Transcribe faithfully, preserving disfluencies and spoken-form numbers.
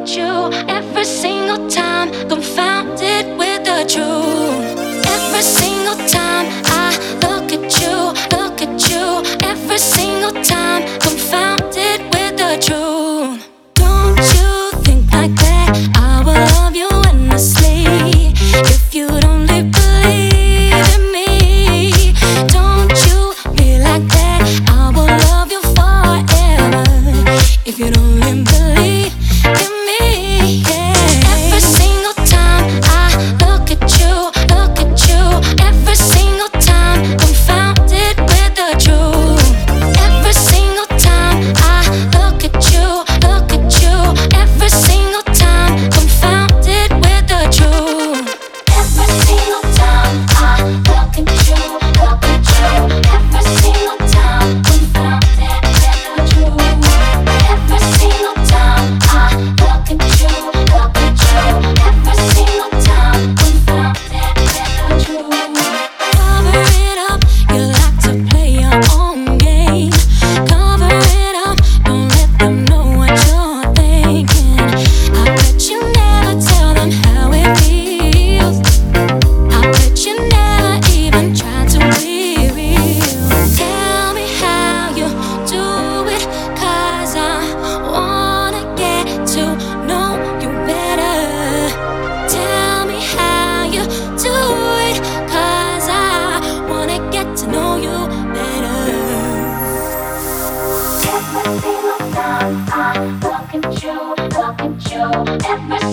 at you every single time, confounded with the truth. Every single time I look at you, look at you, every single time, confounded with the truth. Don't you think like that? I will love you endlessly if you'd only believe in me. Don't you be like that? I will love you forever if you'd only believe in me. Yeah. Every single time I look at you, look at you, every single time, confounded with the truth. Every single time I look at you, look at you, every single time, confounded with the truth. Every single time I look at you, look at you, every single time, confounded with the truth. Every single time I look at you, look at you, every single time, confounded with the truth. Cover it up, you like to play your own game. Cover it up, don't let them know what you're thinking. I bet you never tell them how it feels. I bet you never even try to be real. Tell me how you do it, 'cause I wanna get to know you better. Tell me how you do it, 'cause I wanna get to know you better. Every single time I look at you, look at you, every